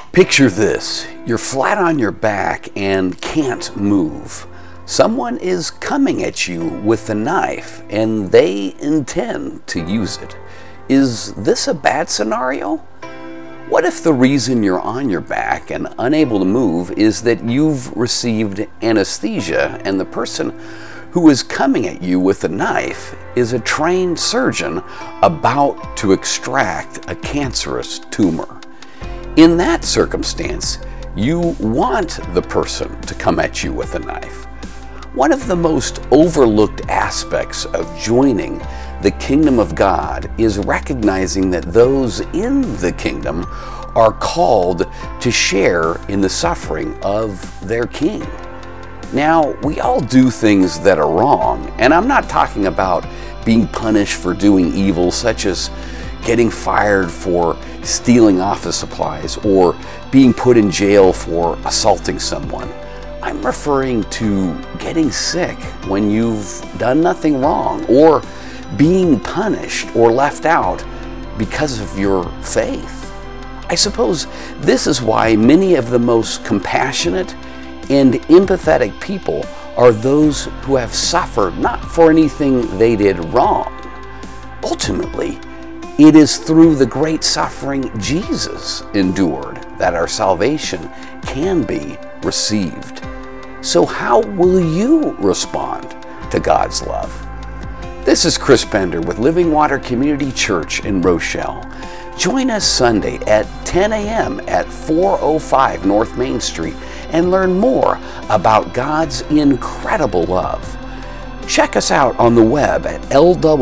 Picture this. You're flat on your back and can't move. Someone is coming at you with a knife and they intend to use it. Is this a bad scenario? What if the reason you're on your back and unable to move is that you've received anesthesia and the person who is coming at you with a knife is a trained surgeon about to extract a cancerous tumor? In that circumstance, you want the person to come at you with a knife. One of the most overlooked aspects of joining the kingdom of God is recognizing that those in the kingdom are called to share in the suffering of their king. Now, we all do things that are wrong, and I'm not talking about being punished for doing evil, such as getting fired for stealing office supplies or being put in jail for assaulting someone. I'm referring to getting sick when you've done nothing wrong, or being punished or left out because of your faith. I suppose this is why many of the most compassionate and empathetic people are those who have suffered not for anything they did wrong. Ultimately, it is through the great suffering Jesus endured that our salvation can be received. So how will you respond to God's love? This is Chris Bender with Living Water Community Church in Rochelle. Join us Sunday at 10 a.m. at 405 North Main Street and learn more about God's incredible love. Check us out on the web at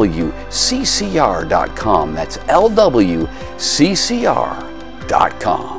lwccr.com. That's lwccr.com.